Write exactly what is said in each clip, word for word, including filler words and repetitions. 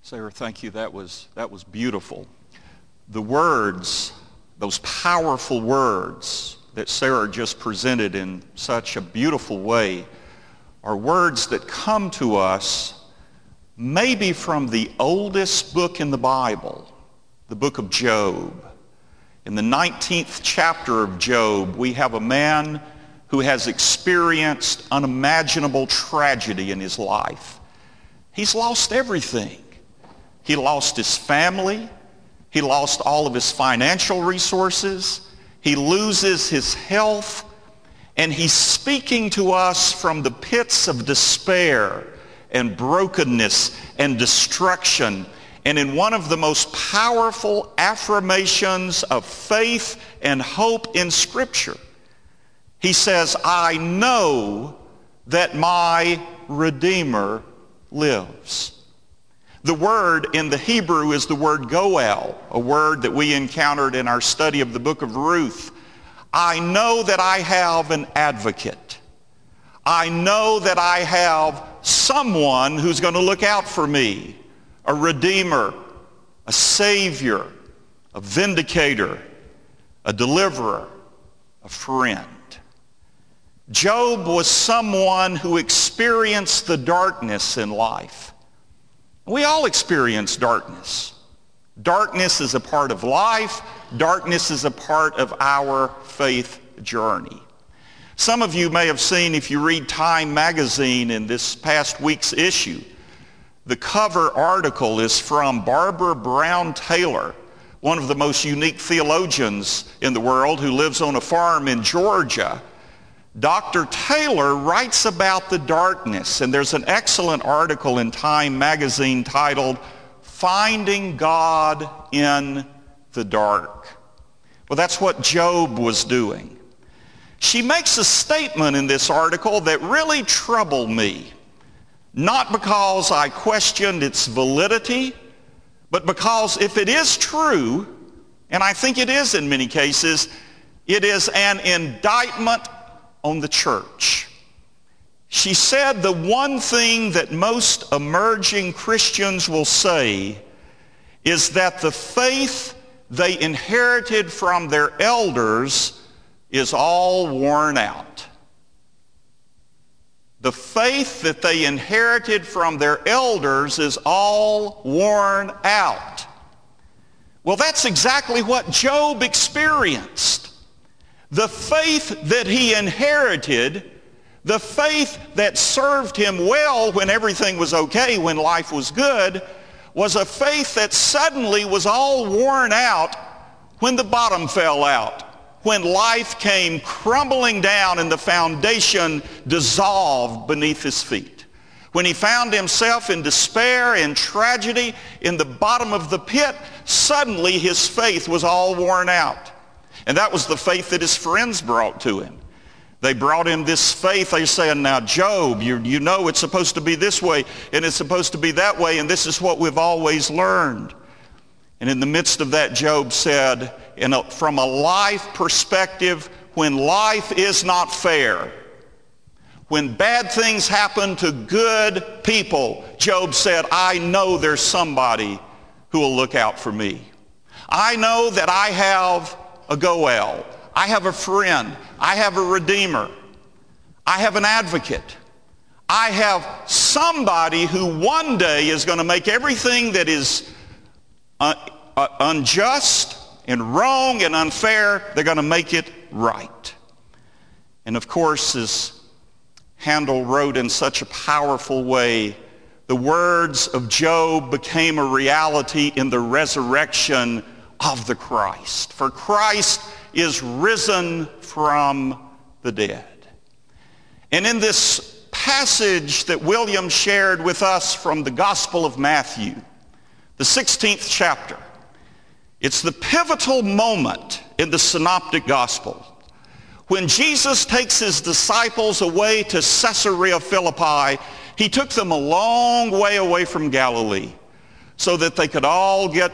Sarah, thank you. That was, that was beautiful. The words, those powerful words that Sarah just presented in such a beautiful way are words that come to us maybe from the oldest book in the Bible, the book of Job. In the nineteenth chapter of Job, we have a man who has experienced unimaginable tragedy in his life. He's lost everything. He lost his family. He lost all of his financial resources. He loses his health. And he's speaking to us from the pits of despair and brokenness and destruction. And in one of the most powerful affirmations of faith and hope in Scripture, he says, I know that my Redeemer lives. The word in the Hebrew is the word goel, a word that we encountered in our study of the book of Ruth. I know that I have an advocate. I know that I have someone who's going to look out for me, a redeemer, a savior, a vindicator, a deliverer, a friend. Job was someone who experienced the darkness in life. We all experience darkness. Darkness is a part of life. Darkness is a part of our faith journey. Some of you may have seen, if you read Time magazine in this past week's issue, the cover article is from Barbara Brown Taylor, one of the most unique theologians in the world who lives on a farm in Georgia. Doctor Taylor writes about the darkness, and there's an excellent article in Time magazine titled, Finding God in the Dark. Well, that's what Job was doing. She makes a statement in this article that really troubled me, not because I questioned its validity, but because if it is true, and I think it is in many cases, it is an indictment on the church. She said the one thing that most emerging Christians will say is that the faith they inherited from their elders is all worn out. The faith that they inherited from their elders is all worn out. Well, that's exactly what Job experienced. The faith that he inherited, the faith that served him well when everything was okay, when life was good, was a faith that suddenly was all worn out when the bottom fell out, when life came crumbling down and the foundation dissolved beneath his feet. When he found himself in despair and tragedy in the bottom of the pit, suddenly his faith was all worn out. And that was the faith that his friends brought to him. They brought him this faith. They saying, now, Job, you, you know it's supposed to be this way, and it's supposed to be that way, and this is what we've always learned. And in the midst of that, Job said, in a, from a life perspective, when life is not fair, when bad things happen to good people, Job said, I know there's somebody who will look out for me. I know that I have a goel. I have a friend. I have a redeemer. I have an advocate. I have somebody who one day is going to make everything that is uh, uh, unjust and wrong and unfair, they're going to make it right. And of course, as Handel wrote in such a powerful way, the words of Job became a reality in the resurrection of the Christ. For Christ is risen from the dead. And in this passage that William shared with us from the Gospel of Matthew, the sixteenth chapter, it's the pivotal moment in the Synoptic Gospel when Jesus takes his disciples away to Caesarea Philippi. He took them a long way away from Galilee so that they could all get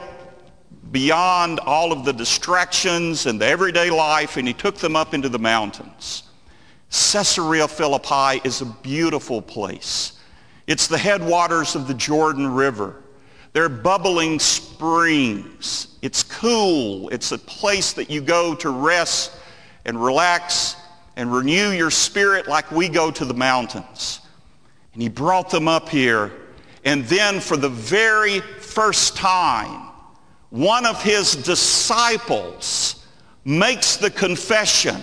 beyond all of the distractions and the everyday life, and he took them up into the mountains. Caesarea Philippi is a beautiful place. It's the headwaters of the Jordan River. They're bubbling springs. It's cool. It's a place that you go to rest and relax and renew your spirit like we go to the mountains. And he brought them up here. And then for the very first time, one of his disciples makes the confession,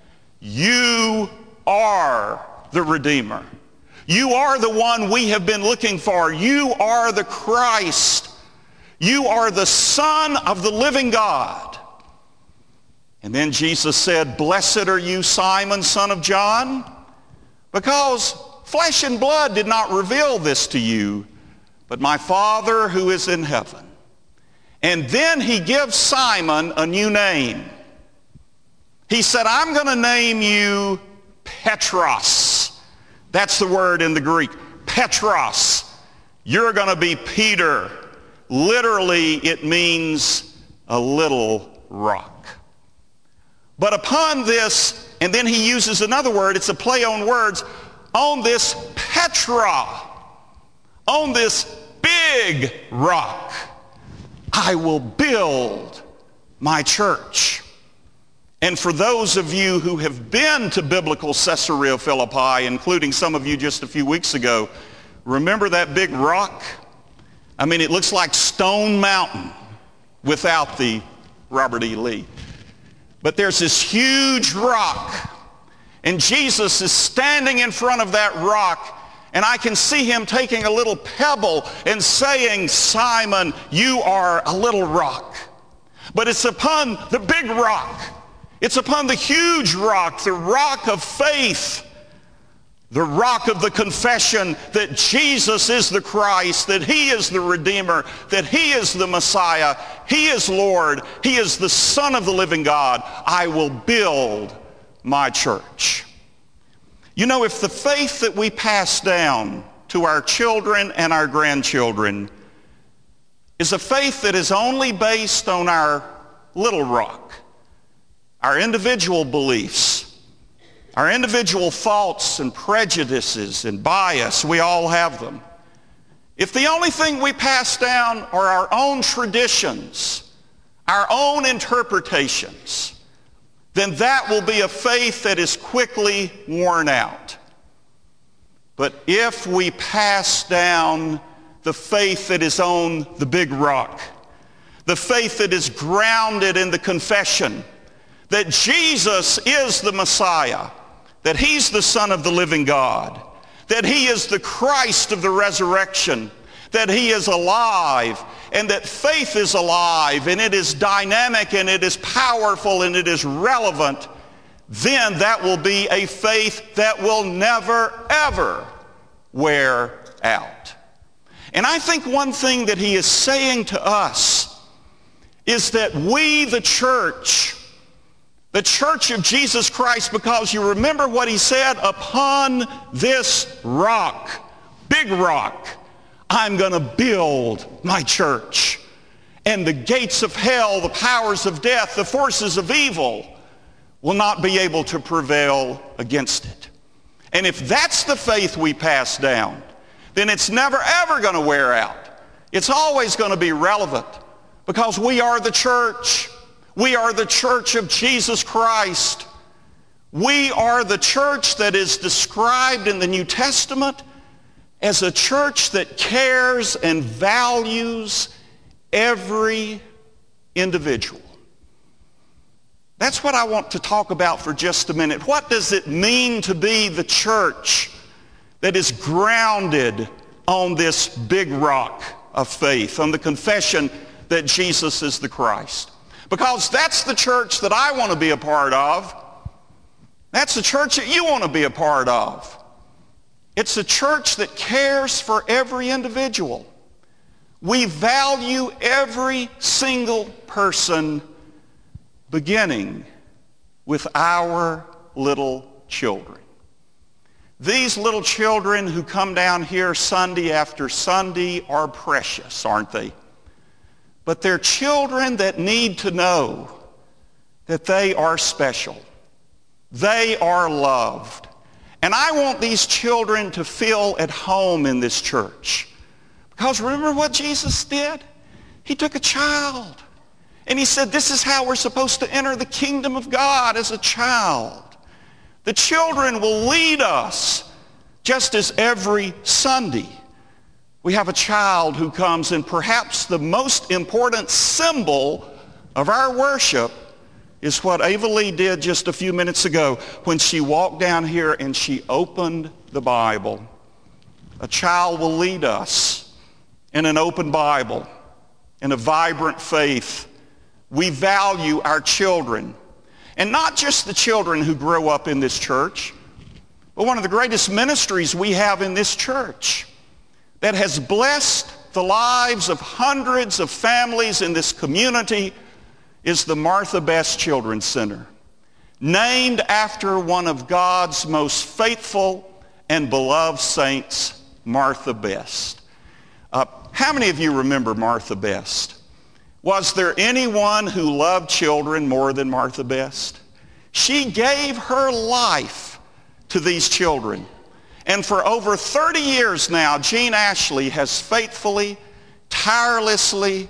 you are the Redeemer. You are the one we have been looking for. You are the Christ. You are the Son of the living God. And then Jesus said, blessed are you, Simon, son of John, because flesh and blood did not reveal this to you, but my Father who is in heaven. And then he gives Simon a new name. He said, I'm going to name you Petros. That's the word in the Greek, Petros. You're going to be Peter. Literally, it means a little rock. But upon this, and then he uses another word, it's a play on words, on this Petra, on this big rock, I will build my church. And for those of you who have been to biblical Caesarea Philippi, including some of you just a few weeks ago, remember that big rock? I mean, it looks like Stone Mountain without the Robert E. Lee. But there's this huge rock, and Jesus is standing in front of that rock, and I can see him taking a little pebble and saying, Simon, you are a little rock. But it's upon the big rock. It's upon the huge rock, the rock of faith, the rock of the confession that Jesus is the Christ, that he is the Redeemer, that he is the Messiah, he is Lord, he is the Son of the living God. I will build my church. You know, if the faith that we pass down to our children and our grandchildren is a faith that is only based on our little rock, our individual beliefs, our individual thoughts and prejudices and bias, we all have them. If the only thing we pass down are our own traditions, our own interpretations, then that will be a faith that is quickly worn out. But if we pass down the faith that is on the big rock, the faith that is grounded in the confession that Jesus is the Messiah, that he's the Son of the living God, that he is the Christ of the resurrection, that he is alive, and that faith is alive, and it is dynamic, and it is powerful, and it is relevant, then that will be a faith that will never, ever wear out. And I think one thing that he is saying to us is that we, the church, the church of Jesus Christ, because you remember what he said, upon this rock, big rock, I'm going to build my church. And the gates of hell, the powers of death, the forces of evil will not be able to prevail against it. And if that's the faith we pass down, then it's never ever going to wear out. It's always going to be relevant because we are the church. We are the church of Jesus Christ. We are the church that is described in the New Testament as a church that cares and values every individual. That's what I want to talk about for just a minute. What does it mean to be the church that is grounded on this big rock of faith, on the confession that Jesus is the Christ? Because that's the church that I want to be a part of. That's the church that you want to be a part of. It's a church that cares for every individual. We value every single person, beginning with our little children. These little children who come down here Sunday after Sunday are precious, aren't they? But they're children that need to know that they are special. They are loved. And I want these children to feel at home in this church Because remember what Jesus did? He took a child. And he said, this is how we're supposed to enter the kingdom of God, as a child. The children will lead us, just as every Sunday we have a child who comes, and perhaps the most important symbol of our worship is what Ava Lee did just a few minutes ago when she walked down here and she opened the Bible. A child will lead us in an open Bible, in a vibrant faith. We value our children, and not just the children who grow up in this church, but one of the greatest ministries we have in this church that has blessed the lives of hundreds of families in this community is the Martha Best Children's Center, named after one of God's most faithful and beloved saints, Martha Best. Uh, how many of you remember Martha Best? Was there anyone who loved children more than Martha Best? She gave her life to these children. And for over thirty years now, Jean Ashley has faithfully, tirelessly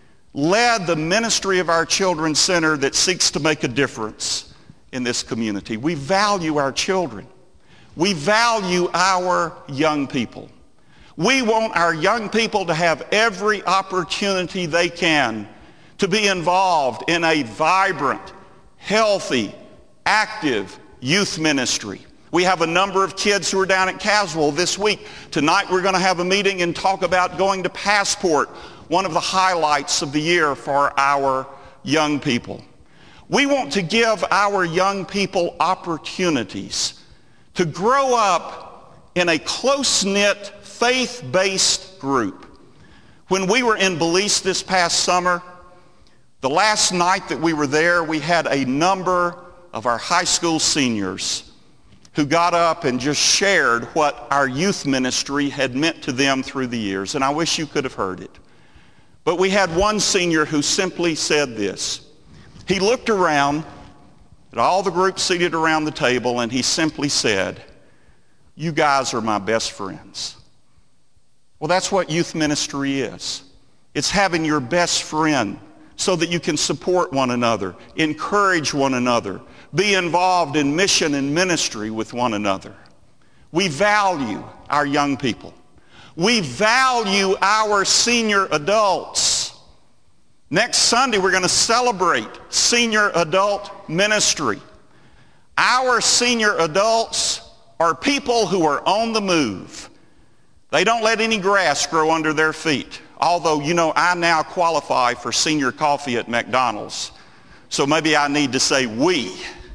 led the ministry of our Children's Center that seeks to make a difference in this community. We value our children. We value our young people. We want our young people to have every opportunity they can to be involved in a vibrant, healthy, active youth ministry. We have a number of kids who are down at Caswell this week. Tonight we're going to have a meeting and talk about going to Passport, one of the highlights of the year for our young people. We want to give our young people opportunities to grow up in a close-knit, faith-based group. When we were in Belize this past summer, the last night that we were there, we had a number of our high school seniors who got up and just shared what our youth ministry had meant to them through the years. And I wish you could have heard it. But we had one senior who simply said this. He looked around at all the groups seated around the table, and he simply said, "You guys are my best friends." Well, that's what youth ministry is. It's having your best friend so that you can support one another, encourage one another, be involved in mission and ministry with one another. We value our young people. We value our senior adults. Next Sunday, we're going to celebrate senior adult ministry. Our senior adults are people who are on the move. They don't let any grass grow under their feet. Although, you know, I now qualify for senior coffee at McDonald's. So maybe I need to say we.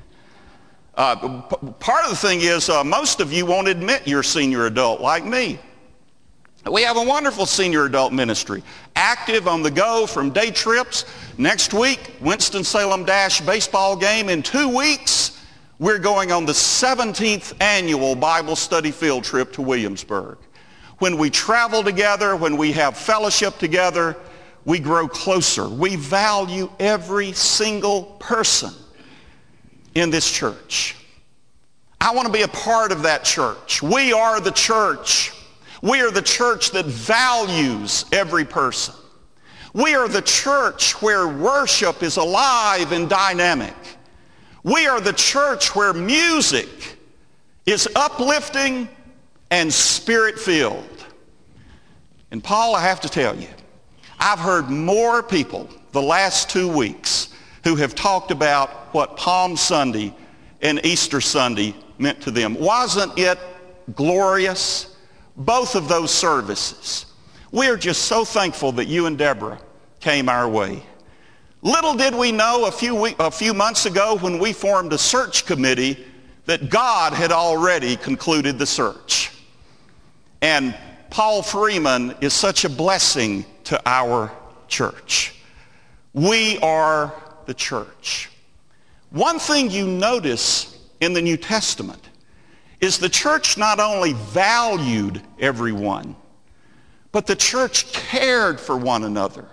Uh, p- part of the thing is uh, most of you won't admit you're senior adult like me. We have a wonderful senior adult ministry, active on the go from day trips. Next week, Winston-Salem Dash baseball game. In two weeks, we're going on the seventeenth annual Bible study field trip to Williamsburg. When we travel together, when we have fellowship together, we grow closer. We value every single person in this church. I want to be a part of that church. We are the church. We are the church that values every person. We are the church where worship is alive and dynamic. We are the church where music is uplifting and spirit-filled. And Paul, I have to tell you, I've heard more people the last two weeks who have talked about what Palm Sunday and Easter Sunday meant to them. Wasn't it glorious? Both of those services. We are just so thankful that you and Deborah came our way. Little did we know a few week, a few months ago when we formed a search committee that God had already concluded the search. And Paul Freeman is such a blessing to our church. We are the church. One thing you notice in the New Testament is the church not only valued everyone, but the church cared for one another.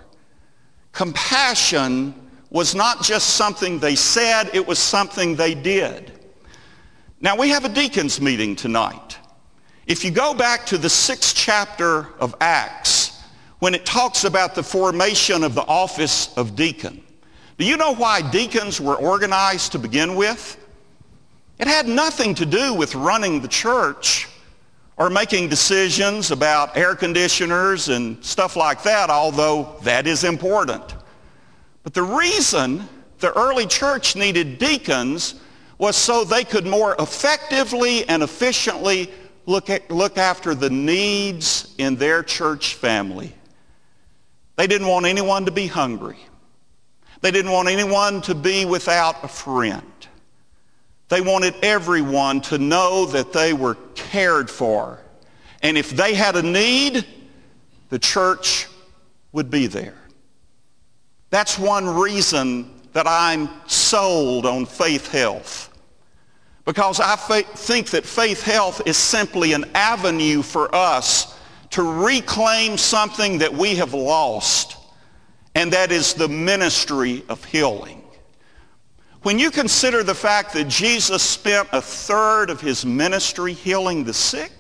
Compassion was not just something they said, it was something they did. Now, we have a deacons meeting tonight. If you go back to the sixth chapter of Acts, when it talks about the formation of the office of deacon. Do you know why deacons were organized to begin with? It had nothing to do with running the church or making decisions about air conditioners and stuff like that, although that is important. But the reason the early church needed deacons was so they could more effectively and efficiently look at, look after the needs in their church family. They didn't want anyone to be hungry. They didn't want anyone to be without a friend. They wanted everyone to know that they were cared for. And if they had a need, the church would be there. That's one reason that I'm sold on Faith Health. Because I fa- think that Faith Health is simply an avenue for us to reclaim something that we have lost, and that is the ministry of healing. When you consider the fact that Jesus spent a third of his ministry healing the sick,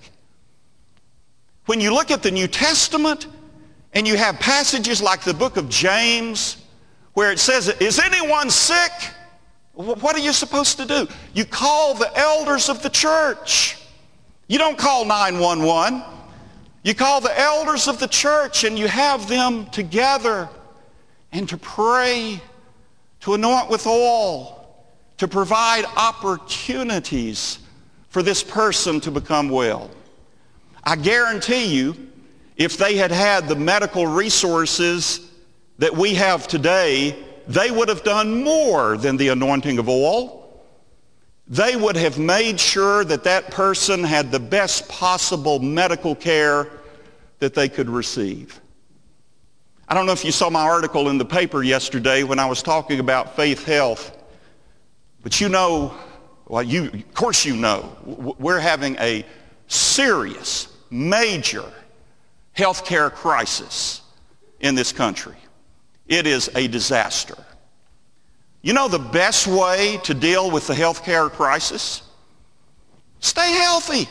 when you look at the New Testament and you have passages like the book of James where it says, is anyone sick? What are you supposed to do? You call the elders of the church. You don't call nine one one. You call the elders of the church and you have them together and to pray, to anoint with oil, to provide opportunities for this person to become well. I guarantee you, if they had had the medical resources that we have today, they would have done more than the anointing of oil. They would have made sure that that person had the best possible medical care that they could receive. I don't know if you saw my article in the paper yesterday when I was talking about Faith Health, but you know, well, you, of course you know, we're having a serious, major healthcare crisis in this country. It is a disaster. You know the best way to deal with the healthcare crisis? Stay healthy.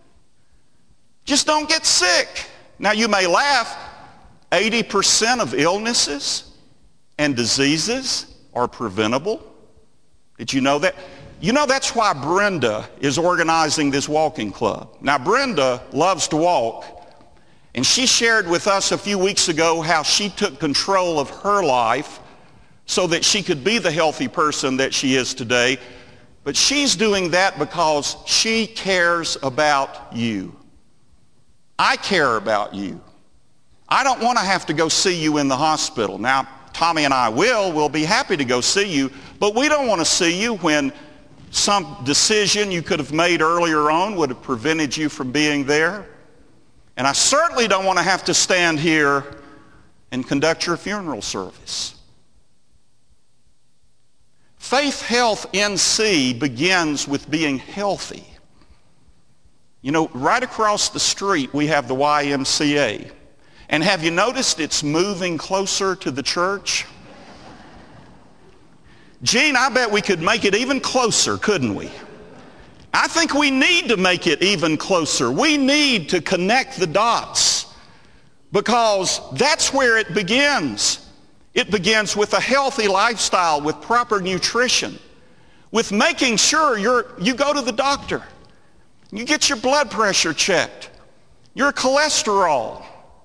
Just don't get sick. Now you may laugh, eighty percent of illnesses and diseases are preventable. Did you know that? You know that's why Brenda is organizing this walking club. Now Brenda loves to walk, and she shared with us a few weeks ago how she took control of her life so that she could be the healthy person that she is today. But she's doing that because she cares about you. I care about you. I don't want to have to go see you in the hospital. Now, Tommy and I will. We'll be happy to go see you, but we don't want to see you when some decision you could have made earlier on would have prevented you from being there. And I certainly don't want to have to stand here and conduct your funeral service. Faith Health N C begins with being healthy. You know, right across the street we have the Y M C A. And have you noticed it's moving closer to the church? Gene, I bet we could make it even closer, couldn't we? I think we need to make it even closer. We need to connect the dots because that's where it begins. It begins with a healthy lifestyle, with proper nutrition, with making sure you're, you go to the doctor. You get your blood pressure checked, your cholesterol.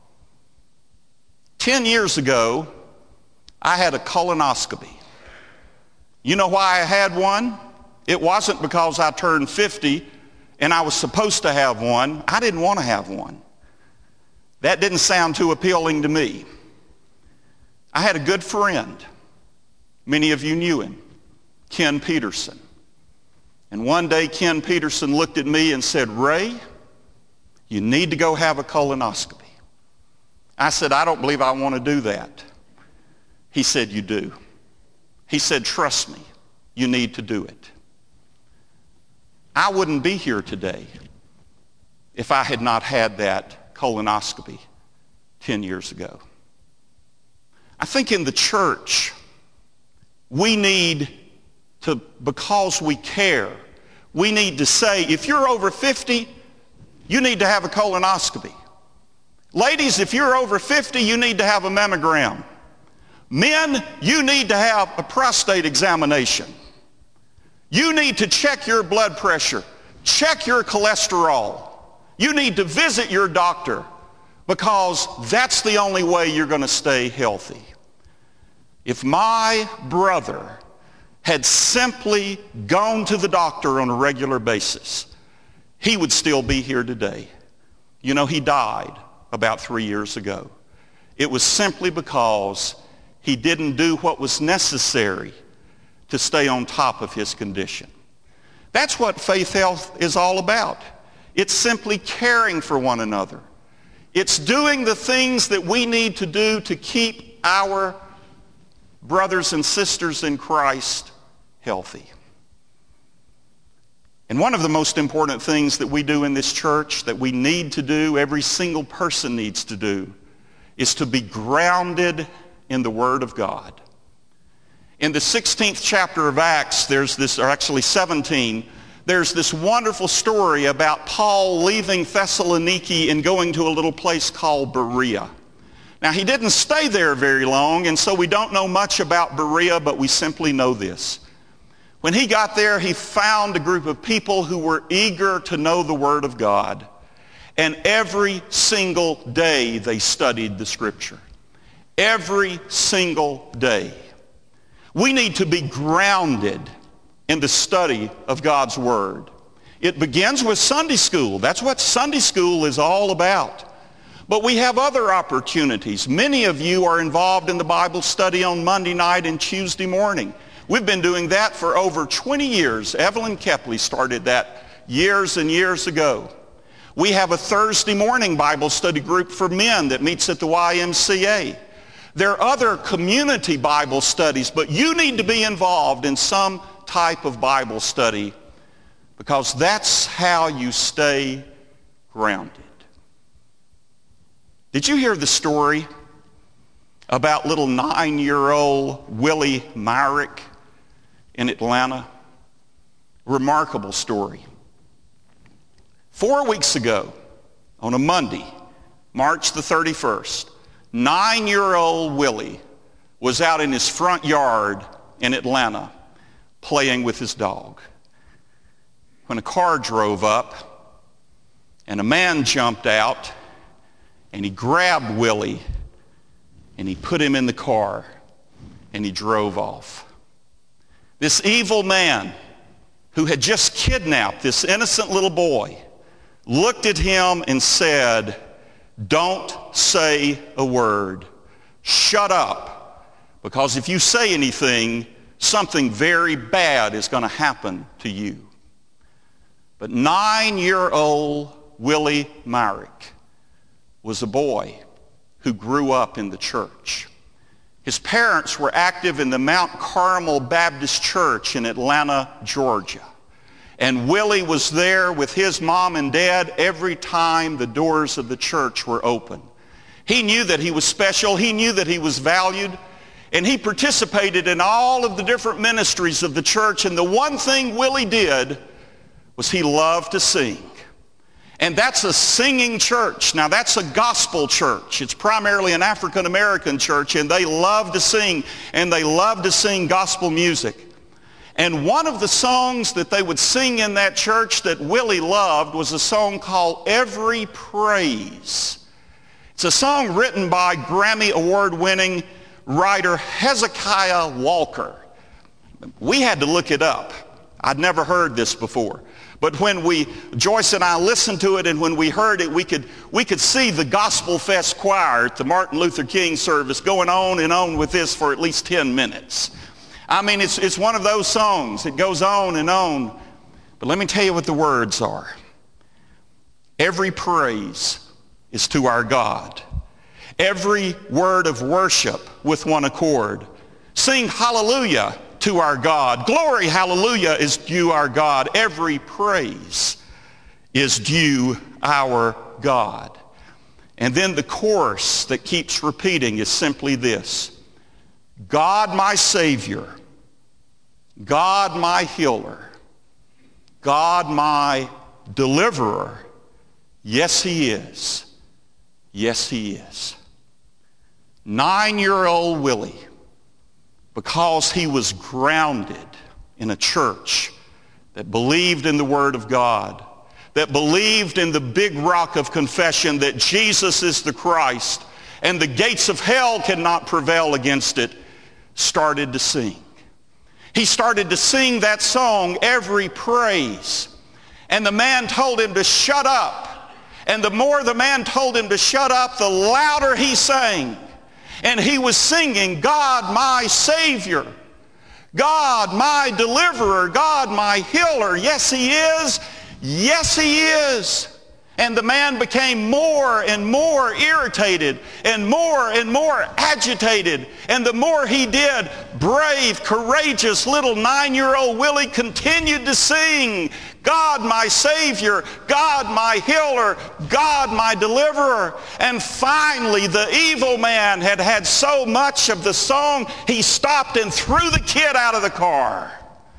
Ten years ago, I had a colonoscopy. You know why I had one? It wasn't because I turned fifty and I was supposed to have one. I didn't want to have one. That didn't sound too appealing to me. I had a good friend. Many of you knew him, Ken Peterson. And one day Ken Peterson looked at me and said, Ray, you need to go have a colonoscopy. I said, I don't believe I want to do that. He said, you do. He said, trust me, you need to do it. I wouldn't be here today if I had not had that colonoscopy ten years ago. I think in the church, we need to, because we care, we need to say, if you're over fifty, you need to have a colonoscopy. Ladies, if you're over fifty, you need to have a mammogram. Men, you need to have a prostate examination. You need to check your blood pressure, check your cholesterol. You need to visit your doctor because that's the only way you're going to stay healthy. If my brother had simply gone to the doctor on a regular basis, he would still be here today. You know, he died about three years ago. It was simply because he didn't do what was necessary to stay on top of his condition. That's what Faith Health is all about. It's simply caring for one another. It's doing the things that we need to do to keep our brothers and sisters in Christ healthy. And one of the most important things that we do in this church, that we need to do, every single person needs to do, is to be grounded in the Word of God. In the sixteenth chapter of Acts, there's this, or actually seventeen, there's this wonderful story about Paul leaving Thessaloniki and going to a little place called Berea. Now, he didn't stay there very long, and so we don't know much about Berea, but we simply know this. When he got there, he found a group of people who were eager to know the Word of God. And every single day they studied the Scripture. Every single day. We need to be grounded in the study of God's Word. It begins with Sunday school. That's what Sunday school is all about. But we have other opportunities. Many of you are involved in the Bible study on Monday night and Tuesday morning. We've been doing that for over twenty years. Evelyn Kepley started that years and years ago. We have a Thursday morning Bible study group for men that meets at the Y M C A. There are other community Bible studies, but you need to be involved in some type of Bible study because that's how you stay grounded. Did you hear the story about little nine-year-old Willie Myrick in Atlanta? Remarkable story. Four weeks ago, on a Monday, March the thirty-first, nine-year-old Willie was out in his front yard in Atlanta playing with his dog when a car drove up and a man jumped out and he grabbed Willie and he put him in the car and he drove off. This evil man who had just kidnapped this innocent little boy looked at him and said, "Don't say a word. Shut up. Because if you say anything, something very bad is going to happen to you." But nine-year-old Willie Myrick was a boy who grew up in the church. His parents were active in the Mount Carmel Baptist Church in Atlanta, Georgia. And Willie was there with his mom and dad every time the doors of the church were open. He knew that he was special. He knew that he was valued. And he participated in all of the different ministries of the church. And the one thing Willie did was he loved to sing. And that's a singing church. Now, that's a gospel church. It's primarily an African-American church, and they love to sing, and they love to sing gospel music. And one of the songs that they would sing in that church that Willie loved was a song called "Every Praise." It's a song written by Grammy Award-winning writer Hezekiah Walker. We had to look it up. I'd never heard this before. But when we, Joyce and I listened to it, and when we heard it, we could, we could see the Gospel Fest choir at the Martin Luther King service going on and on with this for at least ten minutes. I mean, it's, it's one of those songs. It goes on and on. But let me tell you what the words are. Every praise is to our God. Every word of worship with one accord. Sing hallelujah to our God. Glory, hallelujah, is due our God. Every praise is due our God. And then the chorus that keeps repeating is simply this: God my Savior, God my healer, God my deliverer, yes he is, Yes, he is. Nine-year-old Willie, because he was grounded in a church that believed in the Word of God, that believed in the big rock of confession that Jesus is the Christ, and the gates of hell cannot prevail against it, started to sing. He started to sing that song, Every Praise. And the man told him to shut up. And the more the man told him to shut up, the louder he sang. And he was singing, God my Savior, God my Deliverer, God my Healer. Yes, he is. Yes, he is. And the man became more and more irritated and more and more agitated. And the more he did, brave, courageous little nine-year-old Willie continued to sing, God my Savior, God my Healer, God my Deliverer. And finally, the evil man had had so much of the song, he stopped and threw the kid out of the car.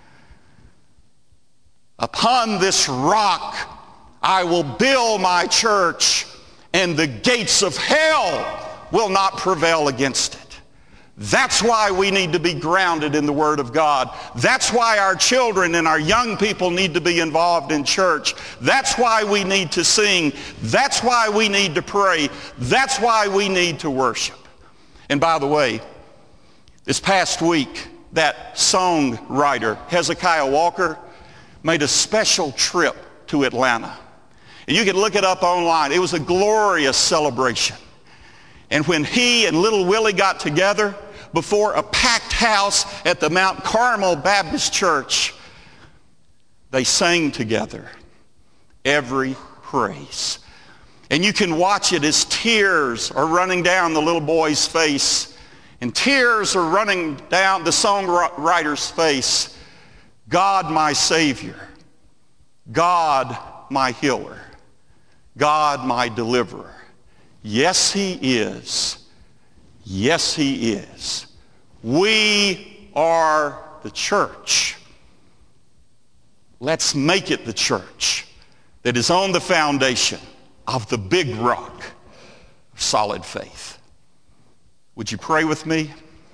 Upon this rock I will build my church, and the gates of hell will not prevail against it. That's why we need to be grounded in the Word of God. That's why our children and our young people need to be involved in church. That's why we need to sing. That's why we need to pray. That's why we need to worship. And by the way, this past week, that songwriter, Hezekiah Walker, made a special trip to Atlanta. And you can look it up online. It was a glorious celebration. And when he and little Willie got together before a packed house at the Mount Carmel Baptist Church, they sang together, Every Praise. And you can watch it as tears are running down the little boy's face, and tears are running down the songwriter's face. God my Savior, God my Healer, God my Deliverer. Yes, he is. Yes, he is. We are the church. Let's make it the church that is on the foundation of the big rock of solid faith. Would you pray with me?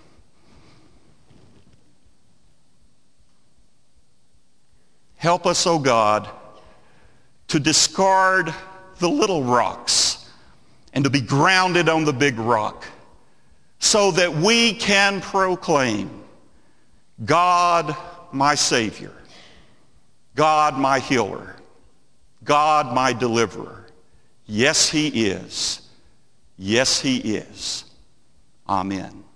Help us, O God, to discard the little rocks and to be grounded on the big rock so that we can proclaim, God my Savior, God my Healer, God my Deliverer. Yes, he is. Yes, he is. Amen.